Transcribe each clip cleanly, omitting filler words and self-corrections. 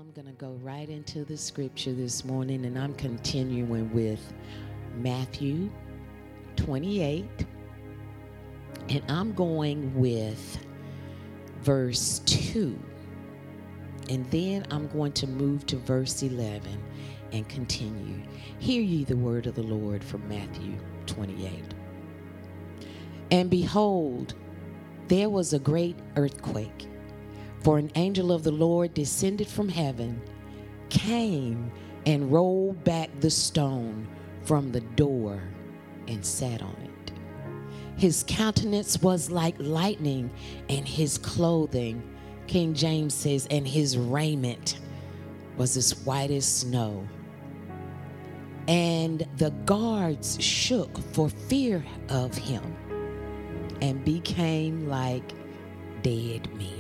I'm going to go right into the scripture this morning, and I'm continuing with Matthew 28, and I'm going with verse 2, and then I'm going to move to verse 11 and continue. Hear ye the word of the Lord from Matthew 28. And behold, there was a great earthquake, for an angel of the Lord descended from heaven, came and rolled back the stone from the door and sat on it. His countenance was like lightning, and his clothing, King James says, and his raiment was as white as snow. And the guards shook for fear of him and became like dead men.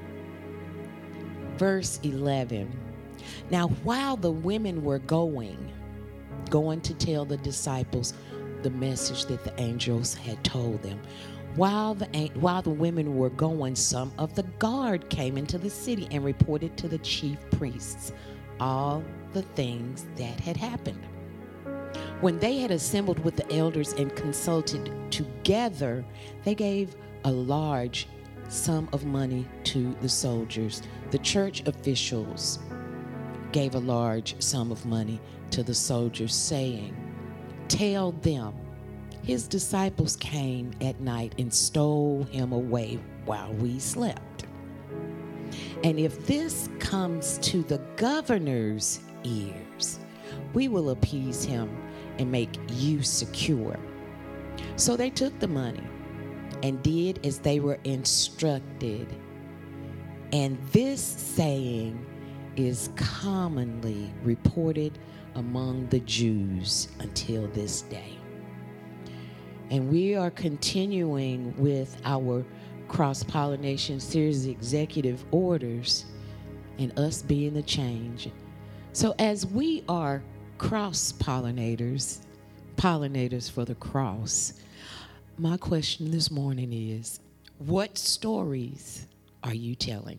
Verse 11. Now, while the women were going to tell the disciples the message that the angels had told them, while the women were going, some of the guard came into the city and reported to the chief priests all the things that had happened. When they had assembled with the elders and consulted together, they gave a large sum of money to the soldiers. The church officials gave a large sum of money to the soldiers, saying, "Tell them, his disciples came at night and stole him away while we slept. And if this comes to the governor's ears, we will appease him and make you secure." So they took the money and did as they were instructed. And this saying is commonly reported among the Jews until this day. And we are continuing with our cross-pollination series, executive orders, and us being the change. So as we are cross-pollinators, pollinators for the cross, my question this morning is, what stories are you telling?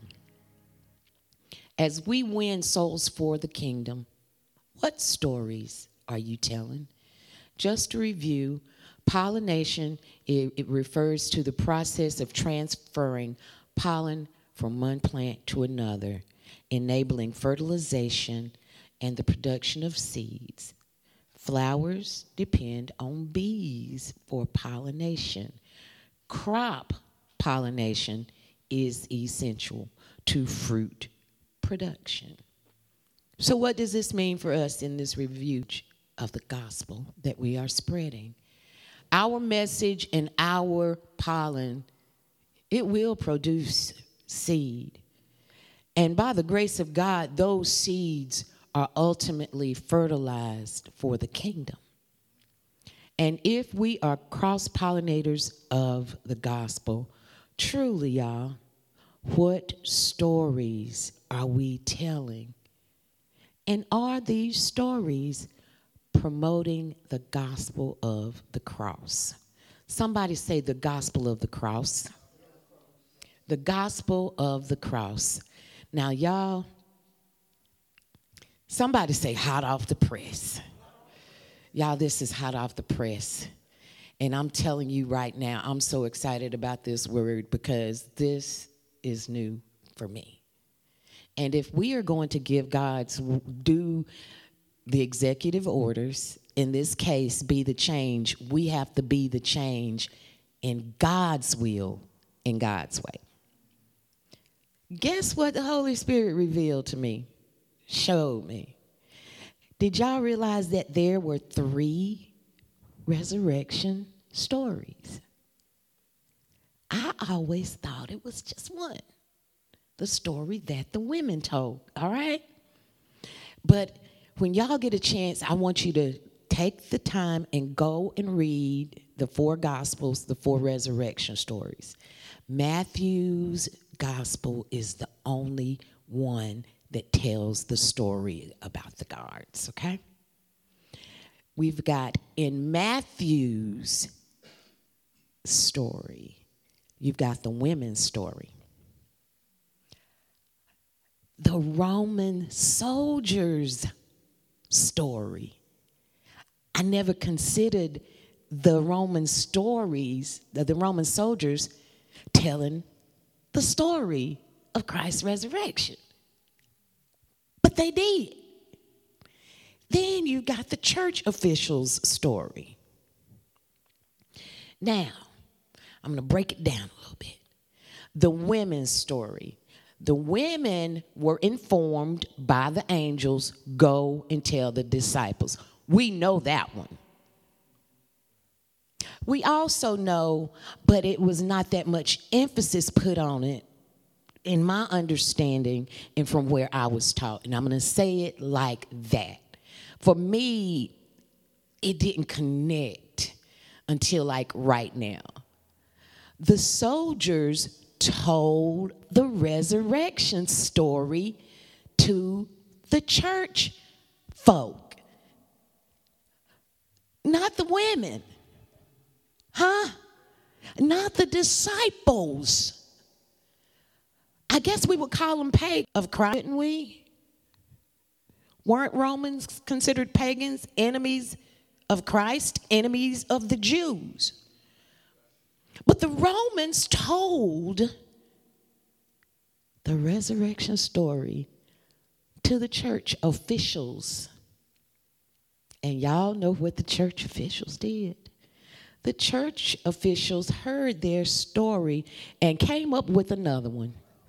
As we win souls for the kingdom, what stories are you telling? Just to review, pollination, it refers to the process of transferring pollen from one plant to another, enabling fertilization and the production of seeds. Flowers depend on bees for pollination. Crop pollination is essential to fruit production. So what does this mean for us in this review of the gospel that we are spreading? Our message and our pollen, it will produce seed. And by the grace of God, those seeds are ultimately fertilized for the kingdom. And if we are cross-pollinators of the gospel, truly, y'all, what stories are we telling? And are these stories promoting the gospel of the cross? Somebody say the gospel of the cross. The gospel of the cross. Now, y'all, somebody say hot off the press. Y'all, this is hot off the press. And I'm telling you right now, I'm so excited about this word because this is new for me. And if we are going to give God's do the executive orders, in this case, be the change, we have to be the change in God's will, in God's way. Guess what the Holy Spirit revealed to me, showed me? Did y'all realize that there were 3 resurrection stories? I always thought it was just one. The story that the women told, all right? But when y'all get a chance, I want you to take the time and go and read the 4 Gospels, the 4 resurrection stories. Matthew's Gospel is the only one that tells the story about the guards, okay? We've got in Matthew's story, you've got the women's story. the Roman soldiers' story. I never considered the Roman stories, the Roman soldiers telling the story of Christ's resurrection. But they did. Then you got the church officials' story. Now, I'm going to break it down a little bit. The women's story. The women were informed by the angels, go and tell the disciples. We know that one. We also know, but it was not that much emphasis put on it in my understanding and from where I was taught. And I'm going to say it like that. For me, it didn't connect until like right now. The soldiers told the resurrection story to the church folk, not the women. Not the disciples. I guess we would call them pagans of Christ, wouldn't we? Weren't Romans considered pagans, enemies of Christ, enemies of the Jews? But the Romans told the resurrection story to the church officials. And y'all know what the church officials did. The church officials heard their story and came up with another one.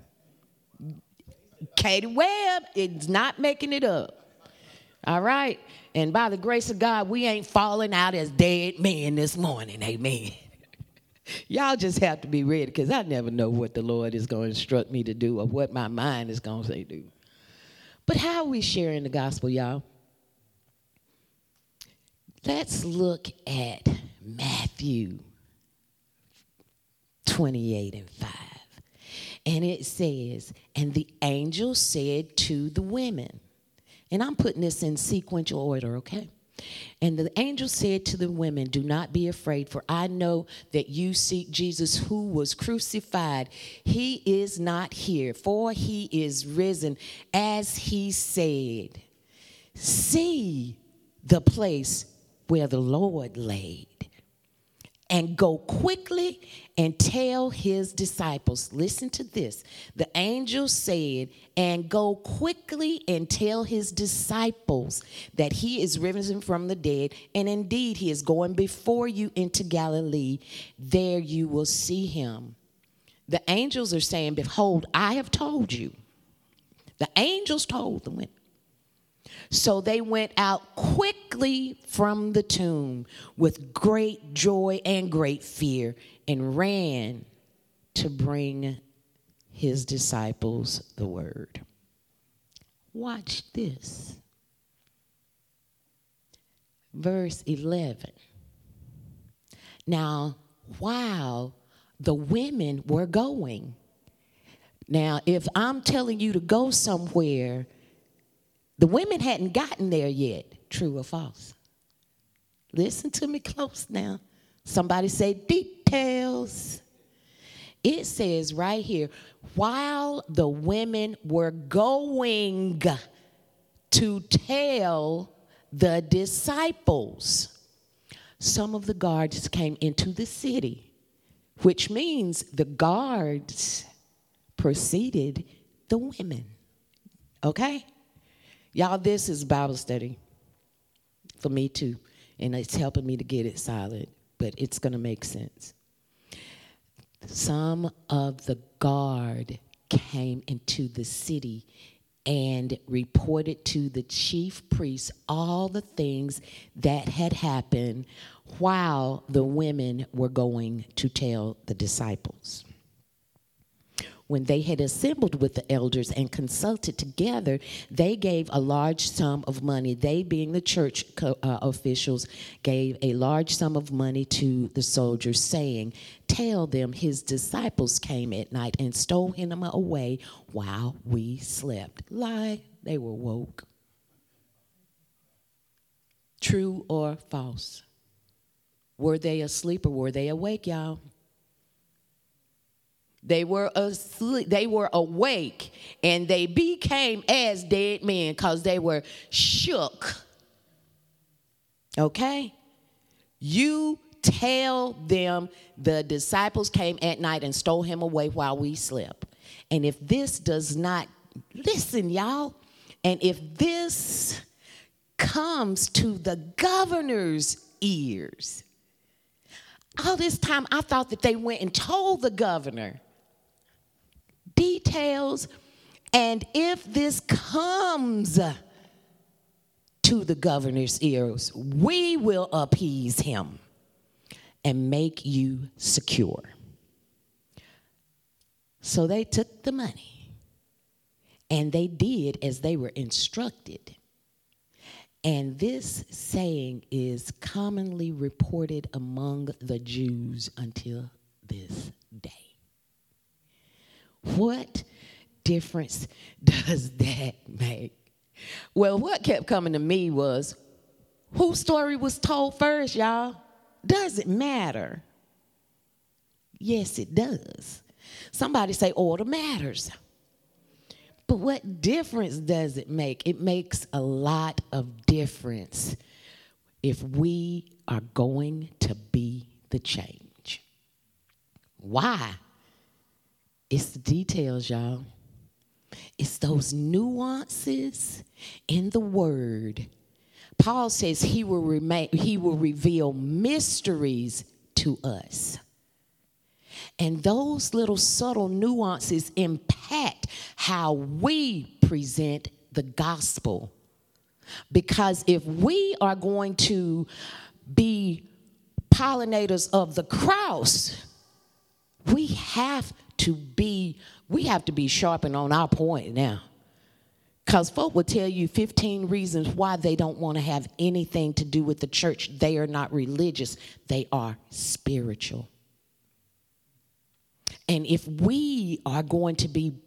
Katie Webb is not making it up. All right? And by the grace of God, we ain't falling out as dead men this morning. Amen. Y'all just have to be ready, because I never know what the Lord is going to instruct me to do or what my mind is going to say do. But how are we sharing the gospel, y'all? Let's look at Matthew 28:5. And it says, and the angel said to the women, and I'm putting this in sequential order, okay? And the angel said to the women, do not be afraid, for I know that you seek Jesus who was crucified. He is not here, for he is risen, as he said. See the place where the Lord laid, and go quickly and tell his disciples. Listen to this. The angel said, and go quickly and tell his disciples that he is risen from the dead, and indeed he is going before you into Galilee. There you will see him. The angels are saying, behold, I have told you. The angels told the women. So they went out quickly from the tomb with great joy and great fear, and ran to bring his disciples the word. Watch this. Verse 11. Now, while the women were going. Now, if I'm telling you to go somewhere, the women hadn't gotten there yet. True or false? Listen to me close now. Somebody say details. It says right here, while the women were going to tell the disciples, some of the guards came into the city, which means the guards preceded the women. Okay? Y'all, this is Bible study for me too, and it's helping me to get it solid, but it's going to make sense. Some of the guard came into the city and reported to the chief priests all the things that had happened while the women were going to tell the disciples. When they had assembled with the elders and consulted together, they gave a large sum of money. They, being the church officials, gave a large sum of money to the soldiers, saying, tell them his disciples came at night and stole him away while we slept. Lie, they were woke. True or false? Were they asleep or were they awake, y'all? They were asleep, they were awake, and they became as dead men because they were shook. Okay? You tell them the disciples came at night and stole him away while we slept. And if this does not, listen, y'all, and if this comes to the governor's ears, all this time I thought that they went and told the governor details, and if this comes to the governor's ears, we will appease him and make you secure. So they took the money, and they did as they were instructed. And this saying is commonly reported among the Jews until this day. What difference does that make? Well, what kept coming to me was, whose story was told first, y'all? Does it matter? Yes, it does. Somebody say order matters. But what difference does it make? It makes a lot of difference if we are going to be the change. Why? It's the details, y'all. It's those nuances in the word. Paul says he will reveal mysteries to us. And those little subtle nuances impact how we present the gospel. Because if we are going to be pollinators of the cross, we have to be sharpened on our point now. Because folk will tell you 15 reasons why they don't want to have anything to do with the church. They are not religious. They are spiritual. And if we are going to be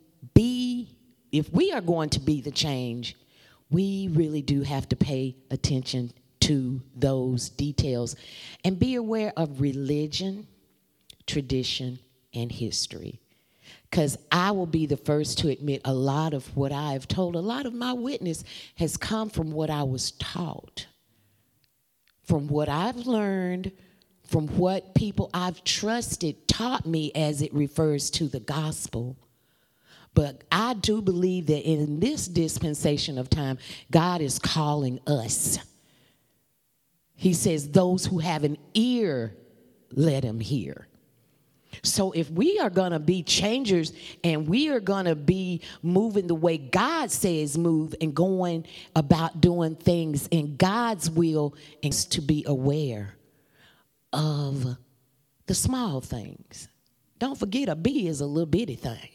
the change, we really do have to pay attention to those details and be aware of religion, tradition, and history. Because I will be the first to admit a lot of what I've told, a lot of my witness has come from what I was taught, from what I've learned, from what people I've trusted taught me as it refers to the gospel. But I do believe that in this dispensation of time, God is calling us. He says, those who have an ear, let him hear. So if we are going to be changers and we are going to be moving the way God says move and going about doing things in God's will, and to be aware of the small things. Don't forget, a bee is a little bitty thing.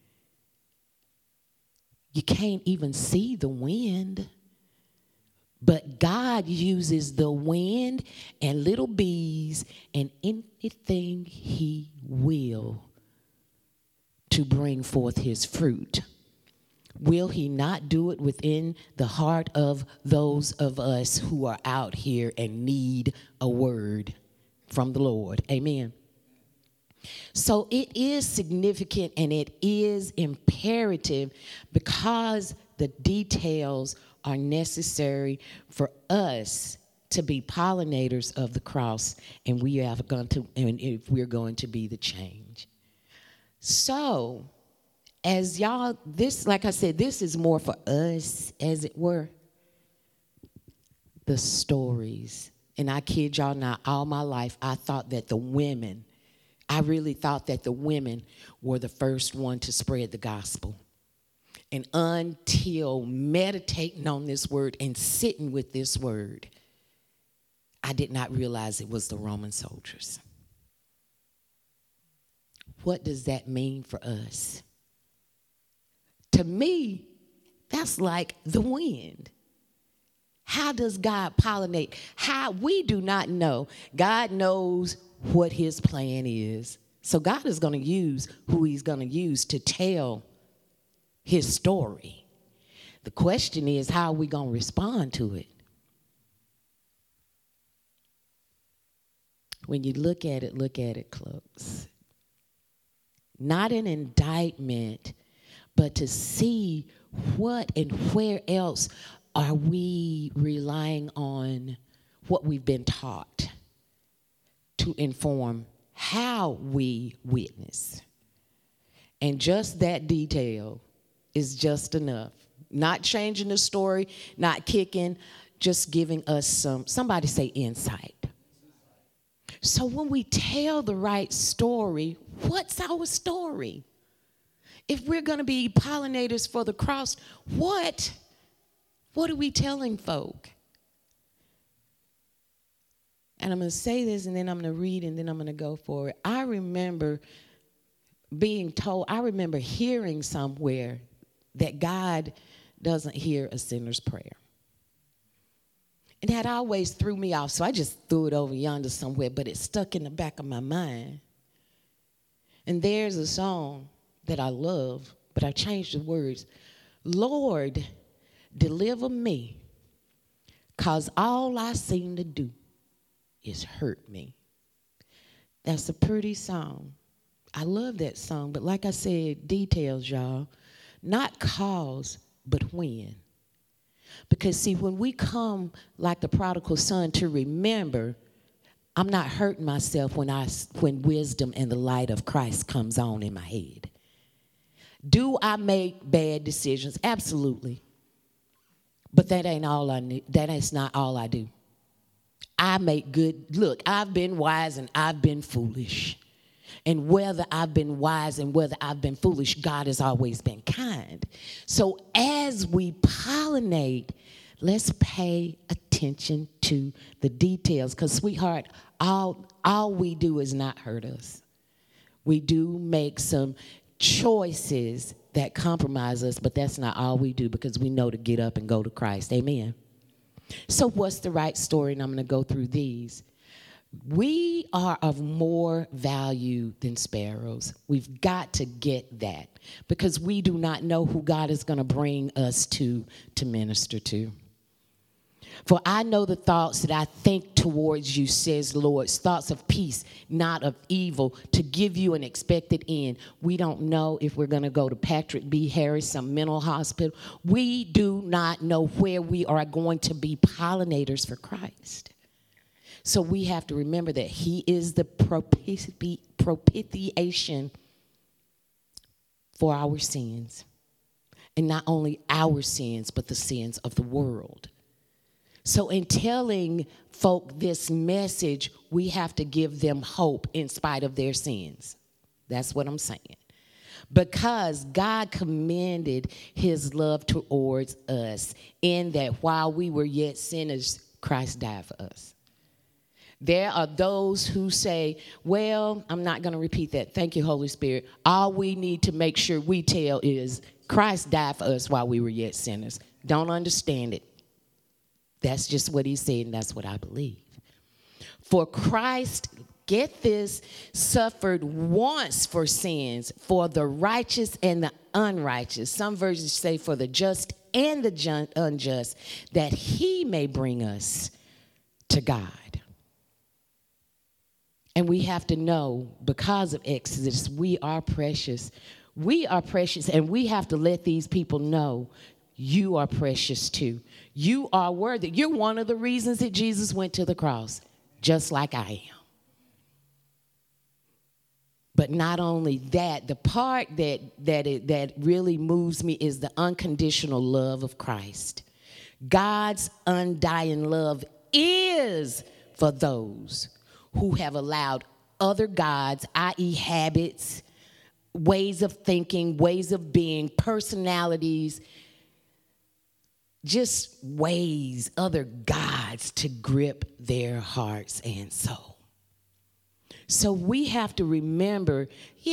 You can't even see the wind. But God uses the wind and little bees and anything he will to bring forth his fruit. Will he not do it within the heart of those of us who are out here and need a word from the Lord? Amen. So it is significant and it is imperative because the details are necessary for us to be pollinators of the cross, and if we're going to be the change. So, as y'all, this, like I said, this is more for us, as it were. The stories, and I kid y'all not, all my life I really thought that the women were the first one to spread the gospel. And until meditating on this word and sitting with this word, I did not realize it was the Roman soldiers. What does that mean for us? To me, that's like the wind. How does God pollinate? How? We do not know. God knows what his plan is. So God is going to use who he's going to use to tell his story. The question is, how are we going to respond to it? When you look at it close. not an indictment, but to see what and where else are we relying on what we've been taught to inform how we witness. And just that detail is just enough. Not changing the story, not kicking, just giving us somebody say insight. So when we tell the right story, what's our story? If we're going to be pollinators for the cross, what are we telling folk? And I'm going to say this, and then I'm going to read, and then I'm going to go for it. I remember being told, I remember hearing somewhere that God doesn't hear a sinner's prayer. And that always threw me off, so I just threw it over yonder somewhere, but it stuck in the back of my mind. And there's a song that I love, but I changed the words. Lord, deliver me, 'cause all I seem to do is hurt me. That's a pretty song. I love that song, but like I said, details, y'all. Not cause, but when. Because, see, when we come like the prodigal son to remember, I'm not hurting myself when wisdom and the light of Christ comes on in my head. Do I make bad decisions? Absolutely. But that ain't all I need. That is not all I do. I make good. Look, I've been wise and I've been foolish. And whether I've been wise and whether I've been foolish, God has always been kind. So as we pollinate, let's pay attention to the details. Because, sweetheart, all we do is not hurt us. We do make some choices that compromise us, but that's not all we do, because we know to get up and go to Christ. Amen. So what's the right story? And I'm going to go through these. We are of more value than sparrows. We've got to get that, because we do not know who God is going to bring us to minister to. For I know the thoughts that I think towards you, says the Lord, thoughts of peace, not of evil, to give you an expected end. We don't know if we're going to go to Patrick B. Harris, some mental hospital. We do not know where we are going to be pollinators for Christ. So we have to remember that he is the propitiation for our sins. And not only our sins, but the sins of the world. So in telling folk this message, we have to give them hope in spite of their sins. That's what I'm saying. Because God commended his love towards us in that while we were yet sinners, Christ died for us. There are those who say, well, I'm not going to repeat that. Thank you, Holy Spirit. All we need to make sure we tell is Christ died for us while we were yet sinners. Don't understand it. That's just what he said, and that's what I believe. For Christ, get this, suffered once for sins, for the righteous and the unrighteous. Some versions say for the just and the unjust, that he may bring us to God. And we have to know, because of Exodus, we are precious. We are precious, and we have to let these people know you are precious too. You are worthy. You're one of the reasons that Jesus went to the cross, just like I am. But not only that, the part that really moves me is the unconditional love of Christ. God's undying love is for those who have allowed other gods, i.e. habits, ways of thinking, ways of being, personalities, just ways, other gods to grip their hearts and soul. So we have to remember,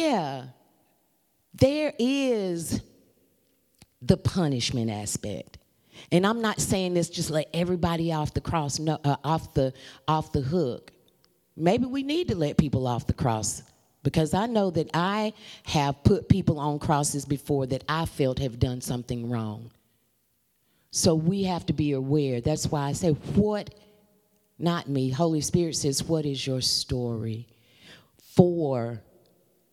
there is the punishment aspect. And I'm not saying this just let everybody off the cross, off the hook. Maybe we need to let people off the cross, because I know that I have put people on crosses before that I felt have done something wrong. So we have to be aware. That's why I say, not me, Holy Spirit says, what is your story? For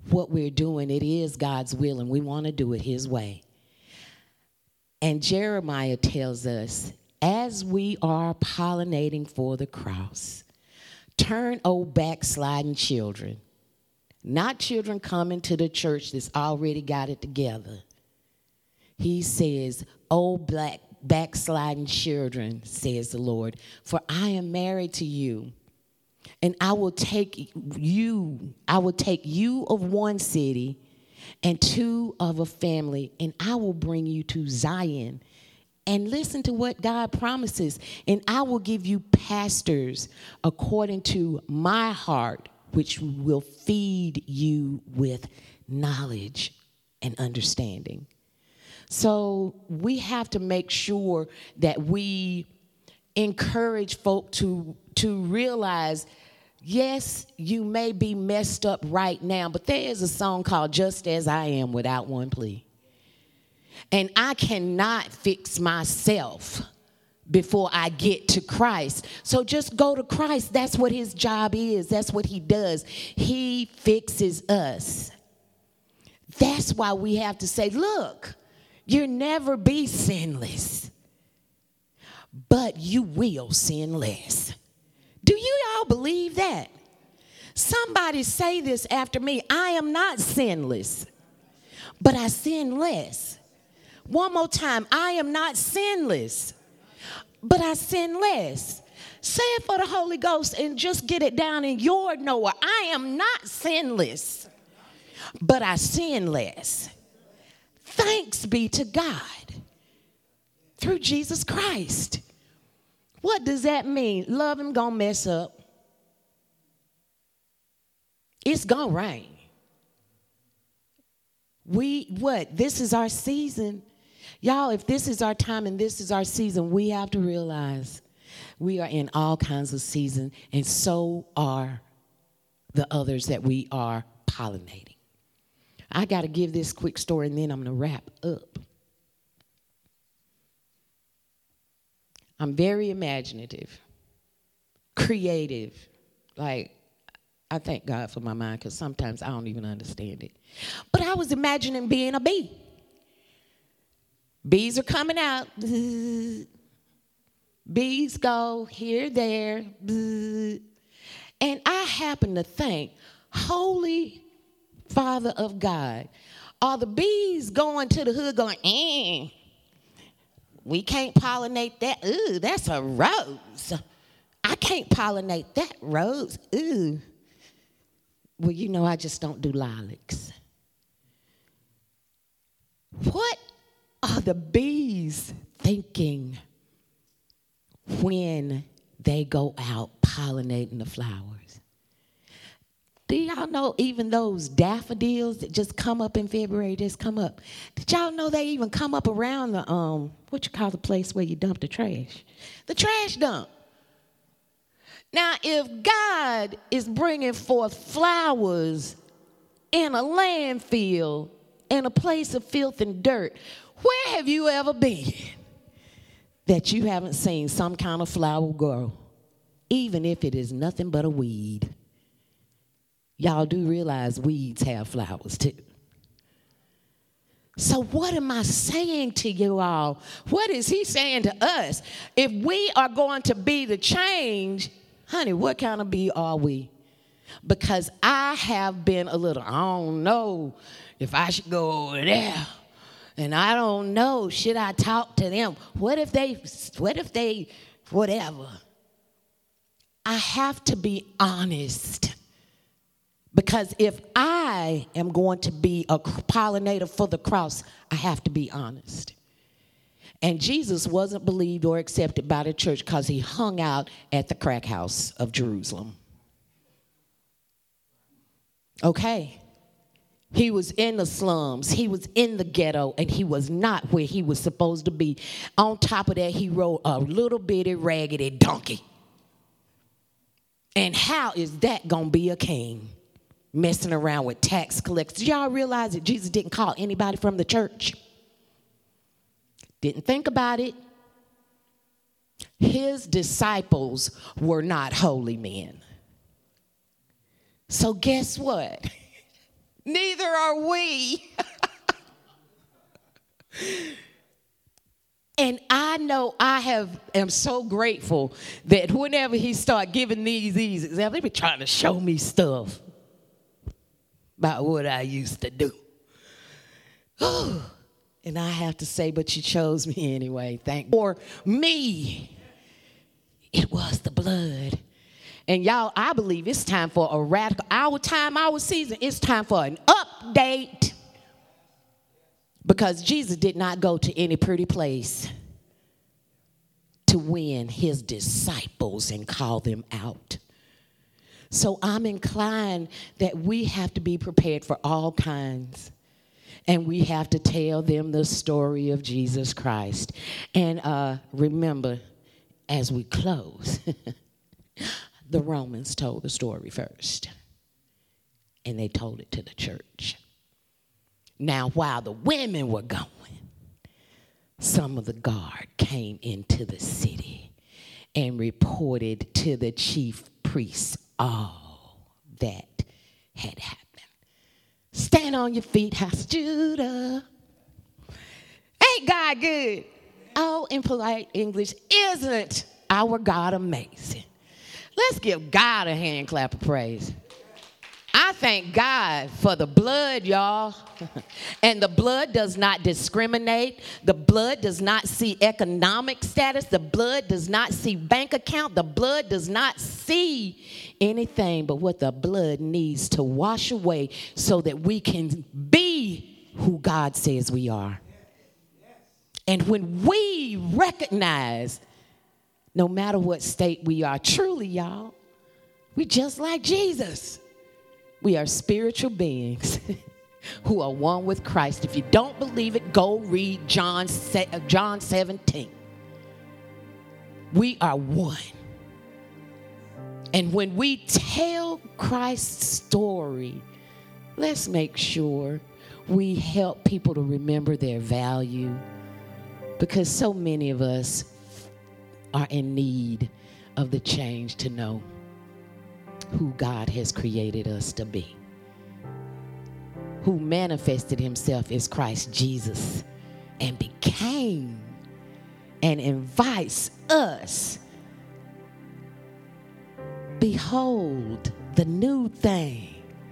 what we're doing, it is God's will, and we want to do it his way. And Jeremiah tells us, as we are pollinating for the cross, turn, O backsliding children, not children coming to the church that's already got it together. He says, O backsliding children, says the Lord, for I am married to you, and I will take you of one city and two of a family, and I will bring you to Zion. And listen to what God promises. And I will give you pastors according to my heart, which will feed you with knowledge and understanding. So we have to make sure that we encourage folk to realize, yes, you may be messed up right now, but there is a song called Just As I Am Without One Plea. And I cannot fix myself before I get to Christ. So just go to Christ. That's what his job is. That's what he does. He fixes us. That's why we have to say, look, you'll never be sinless, but you will sin less. Do you all believe that? Somebody say this after me. I am not sinless, but I sin less. One more time. I am not sinless, but I sin less. Say it for the Holy Ghost and just get it down in your knower. I am not sinless, but I sin less. Thanks be to God through Jesus Christ. What does that mean? Love him gonna mess up. It's gonna rain. This is our season. Y'all, if this is our time and this is our season, we have to realize we are in all kinds of seasons, and so are the others that we are pollinating. I got to give this quick story, and then I'm going to wrap up. I'm very imaginative, creative. Like, I thank God for my mind, because sometimes I don't even understand it. But I was imagining being a bee. Bees are coming out. Bees go here, there. And I happen to think, Holy Father of God, are the bees going to the hood going, we can't pollinate that. Ooh, that's a rose. I can't pollinate that rose. Ooh. Well, you know, I just don't do lilacs. What are the bees thinking when they go out pollinating the flowers? Do y'all know even those daffodils that just come up in February, just come up? Did y'all know they even come up around the, what you call the place where you dump the trash? The trash dump. Now, if God is bringing forth flowers in a landfill, in a place of filth and dirt, where have you ever been that you haven't seen some kind of flower grow, even if it is nothing but a weed? Y'all do realize weeds have flowers too. So what am I saying to you all? What is he saying to us? If we are going to be the change, honey, what kind of bee are we? Because I have been a little, I don't know if I should go over there. And I don't know, should I talk to them? What if they, whatever. I have to be honest. Because if I am going to be a pollinator for the cross, I have to be honest. And Jesus wasn't believed or accepted by the church because he hung out at the crack house of Jerusalem. Okay. He was in the slums. He was in the ghetto, and he was not where he was supposed to be. On top of that, he rode a little bitty raggedy donkey. And how is that going to be a king? Messing around with tax collectors. Did y'all realize that Jesus didn't call anybody from the church? Didn't think about it. His disciples were not holy men. So guess what? Neither are we. And I know am so grateful that whenever he start giving these examples, they be trying to show me stuff about what I used to do. And I have to say, but you chose me anyway. Thank you. For me, it was the blood. And y'all, I believe it's time for a radical, our season. It's time for an update. Because Jesus did not go to any pretty place to win his disciples and call them out. So I'm inclined that we have to be prepared for all kinds. And we have to tell them the story of Jesus Christ. And remember, as we close, the Romans told the story first. And they told it to the church. Now, while the women were going, some of the guard came into the city and reported to the chief priests all that had happened. Stand on your feet, House of Judah. Ain't God good? Oh, in polite English, isn't our God amazing? Let's give God a hand clap of praise. I thank God for the blood, y'all. And the blood does not discriminate. The blood does not see economic status. The blood does not see bank account. The blood does not see anything but what the blood needs to wash away so that we can be who God says we are. And when we recognize, no matter what state we are, truly, y'all, we just like Jesus. We are spiritual beings who are one with Christ. If you don't believe it, go read John 17. We are one. And when we tell Christ's story, let's make sure we help people to remember their value, because so many of us are in need of the change to know who God has created us to be, who manifested himself as Christ Jesus and became and invites us. Behold the new thing.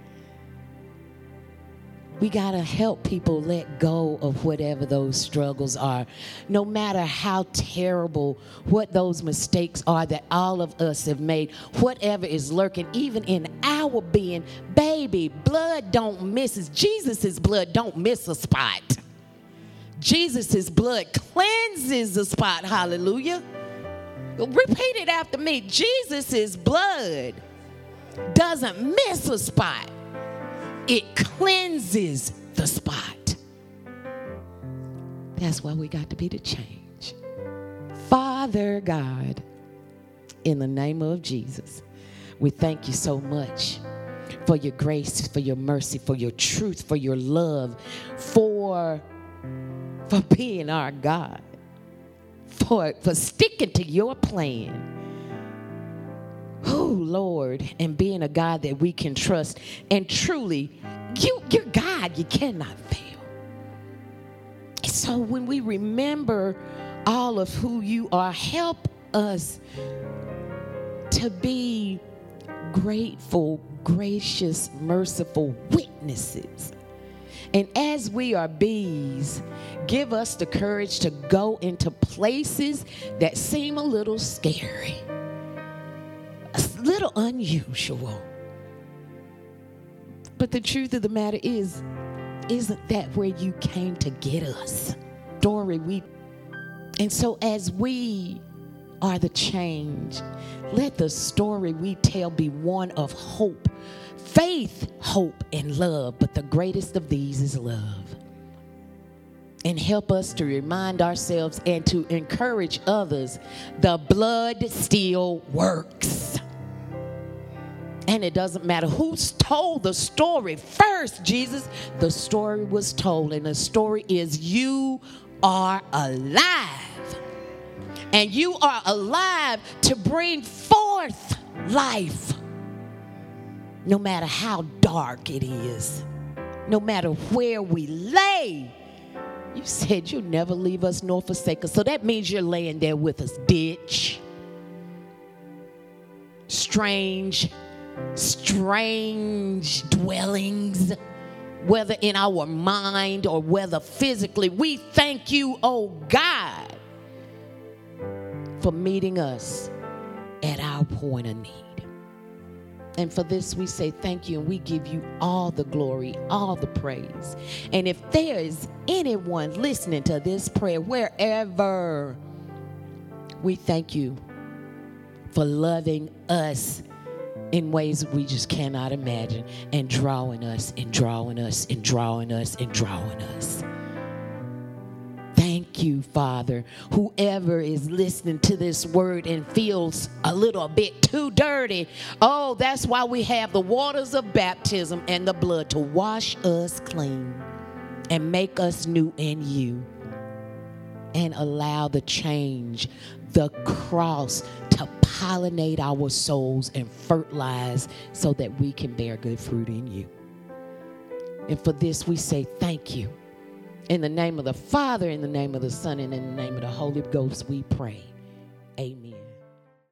We got to help people let go of whatever those struggles are, no matter how terrible what those mistakes are that all of us have made, whatever is lurking, even in our being. Baby, blood don't miss us. Jesus' blood don't miss a spot. Jesus' blood cleanses the spot. Hallelujah. Repeat it after me. Jesus' blood doesn't miss a spot. It cleanses the spot. That's why we got to be the change. Father God, in the name of Jesus, we thank you so much for your grace, for your mercy, for your truth, for your love, for being our God, for sticking to your plan. Oh, Lord, and being a God that we can trust. And truly, you're God. You cannot fail. So when we remember all of who you are, help us to be grateful, gracious, merciful witnesses. And as we are bees, give us the courage to go into places that seem a little scary, a little unusual. But the truth of the matter is, isn't that where you came to get us? And so as we are the change, let the story we tell be one of hope, faith, hope, and love. But the greatest of these is love. And help us to remind ourselves and to encourage others, the blood still works. And it doesn't matter who's told the story first, Jesus. The story was told, and the story is you are alive. And you are alive to bring forth life, no matter how dark it is. no matter where we lay. You said you'll never leave us nor forsake us. So that means you're laying there with us. Ditch. Strange dwellings, whether in our mind or whether physically. We thank you, oh God, for meeting us at our point of need. And for this we say thank you, and we give you all the glory, all the praise. And if there is anyone listening to this prayer, wherever, we thank you for loving us in ways we just cannot imagine, and drawing us and drawing us and drawing us and drawing us. Thank you, Father. Whoever is listening to this word and feels a little bit too dirty, oh, that's why we have the waters of baptism and the blood to wash us clean and make us new in you, and allow the change, the cross, to pollinate our souls and fertilize so that we can bear good fruit in you. And for this we say thank you. In the name of the Father, in the name of the Son, and in the name of the Holy Ghost we pray. Amen.